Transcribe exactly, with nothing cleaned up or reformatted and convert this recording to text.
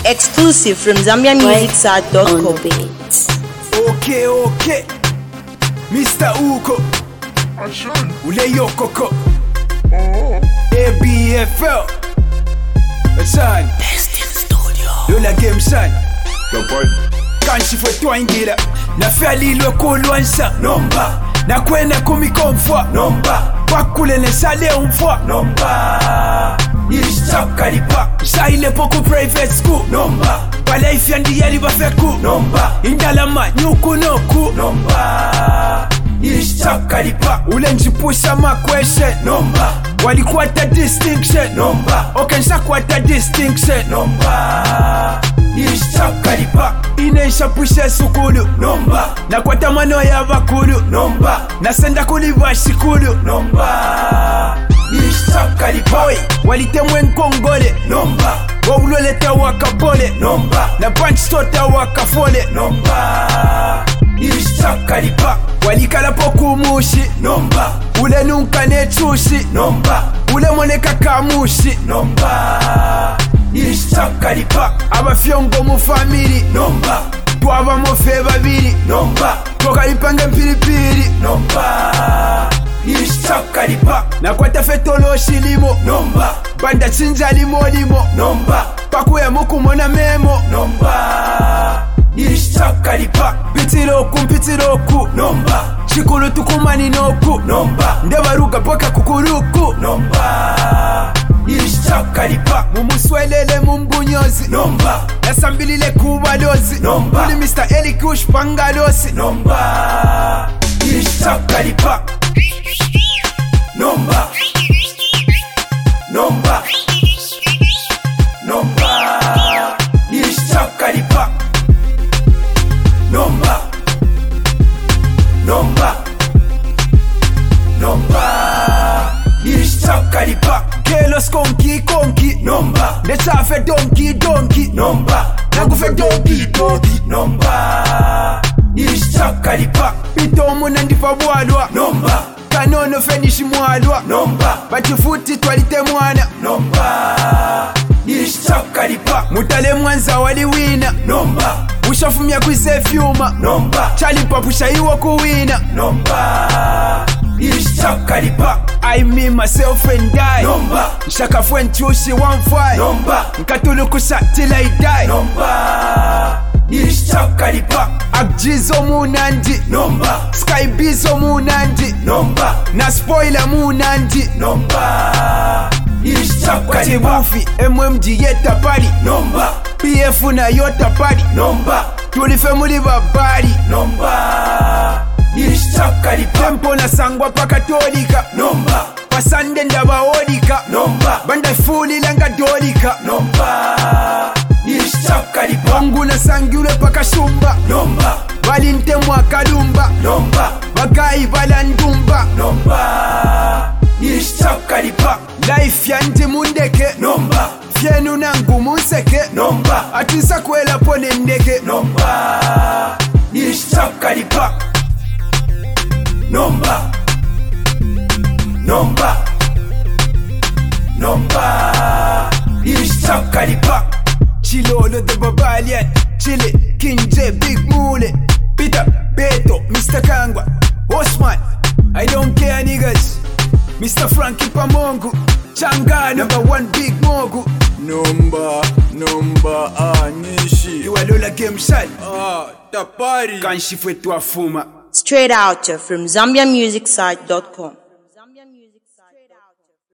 Exclusive from Zambia Music Site dot com. Okay, okay. Mister Uko Ule Yokoko A B F L Son Destin Studio Lola Game Son The boy Kanshi fwe twangira Na feli lwe kulwansa Nomba Na kwena kumikomfwa Nomba Wakule ne sale umfwa Nomba Nilishtakalipa Shaile poku private school Nomba Bala ifyandi yali bafeku Nomba Indalama nyuku noku Nomba Nilishtakalipa Ule njipusha makweshe Nomba Walikuata distinction Nomba Okensha kuata distinction Nomba Nilishtakalipa Inesha pushe sukulu Nomba Na kwata mano ya bakulu Nomba Nasenda kuliva shikulu Nomba Nilishtakalipa Walitemwe nkongole Nomba Wawuloleta wakabole Nomba Na punch tota wakafole Nomba Nilishtakalipa Walikala poku mushi Nomba Ule nunka nechushi Nomba Ule moneka kamushi Nomba Nilishtakalipa Abafyongo mu family Nomba Twaba mofe babiri Nomba Twakalipange mpilipili Nomba Nilishtakalipa Na kwata fetolo shilimo Nomba Banda chinja limo limo Nomba Pakuya muku mona memo Nomba Nilishtakalipa Pitiroku mpitiroku Nomba Chikulu tukumani noku Nomba Ndebaruga poka kukuruku Nomba Nilishtakalipa Mumuswelele mumbunyozi Nomba Nasambilile kubalozi Nomba Uli mister Elikush pangalosi Nomba Nilishtakalipa Nomba Nomba Nomba Nilishtakalipa Nomba Nomba Nomba Nilishtakalipa Gelos konki konki Nomba Nechafe donki donki Nomba Nagufe donki donki Nomba Nilishtakalipa Bitomu nandifa bwadwa Nomba Kanono fenishi mwadwa Nomba Batifuti twalite mwana Nomba Nilishtakalipa Mutale mwanza wali wina Nomba Ushafumia kuise fyuma Nomba Chalipa pusha iwa kuwina Nomba Nilishtakalipa I me myself and die Nomba Nshaka fwen chushi one five Nomba Nkatulu kusha till I die Nomba Nilishtakalipa Akjizo munandi Nomba Sky bizo munandi Nomba Na spoiler munandi Nomba Nilishtakalipa Watibufi M M G yeta pari Nomba P F na yota pari Nomba Tulife muli babari Nomba Nilishtakalipa Tempo na sangwa pa katolika Nomba Pasande ndaba odika Nomba Banda fuli langa dolika Nomba Nilishtakalipa Mungu na sangiule paka shumba Nomba Bali ntemwa kalumba Nomba Bagayi balandumba Nomba Nilishtakalipa Life yanti mundeke Nomba Fienu nangu munseke Nomba Atisa kwela pone ndeke Nomba Nilishtakalipa Nomba Nomba Nomba Nilishtakalipa Chilolo the Babalian Chile King J Big Mule Peter Beto Mister Kangwa Osman I don't care niggas Mister Frankie Pamongu Changa number one Big Mogu Nomba Nomba ah Nishi Iwa Lola Game Site Ah Tapari Kanshi fwe tuafuma Straight out from Zambia Music Site dot com.